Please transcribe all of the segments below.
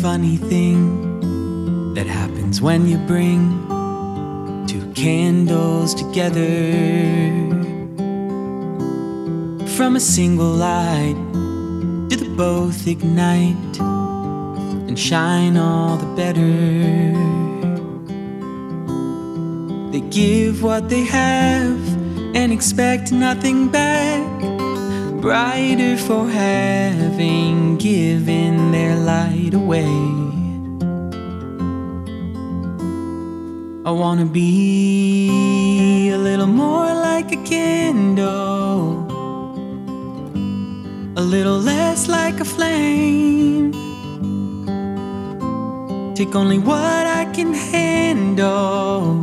funny thing that happens when you bring two candles together. From a single light do they both ignite and shine all the better. They give what they have and expect nothing back, brighter for having given their light away. I wanna be a little more like a candle, a little less like a flame. Take only what I can handle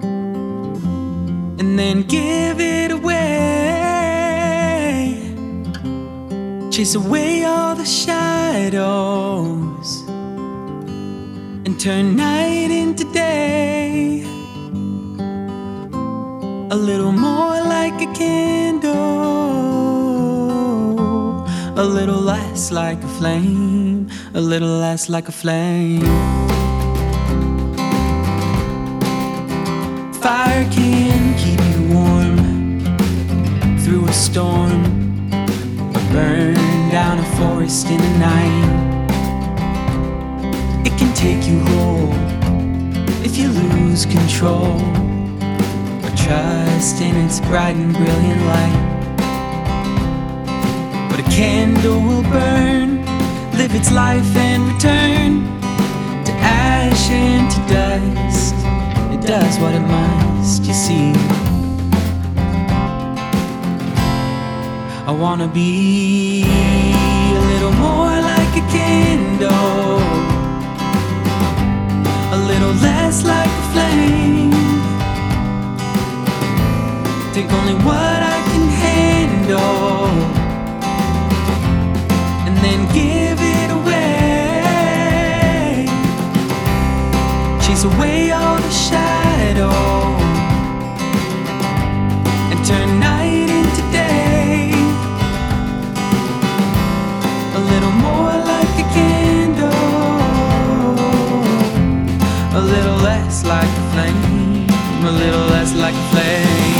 and then give it away. Chase away all the shadows and turn night into day. A little more like a candle, a little less like a flame, a little less like a flame. Fire can keep you warm through a storm, or burn down a forest in a night. It can take you whole if you lose control, or trust in its bright and brilliant light. But a candle will burn, live its life and return to ash and to dust. It does what it must, you see. I wanna be a little more like a candle, a little less like a flame. Take only what I can handle and then give it away. Chase away all the shadow and turn night into day. A little more like a candle, a little less like a flame, a little less like a flame.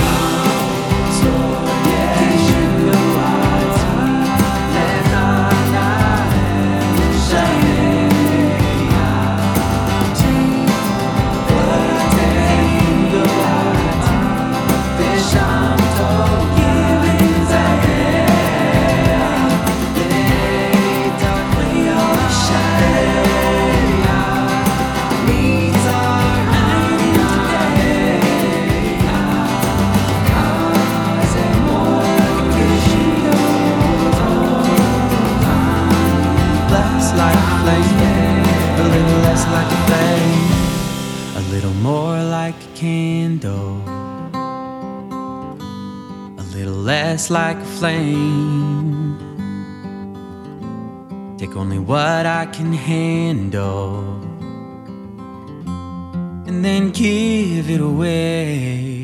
A little less like a flame, a little more like a candle, a little less like a flame. Take only what I can handle and then give it away.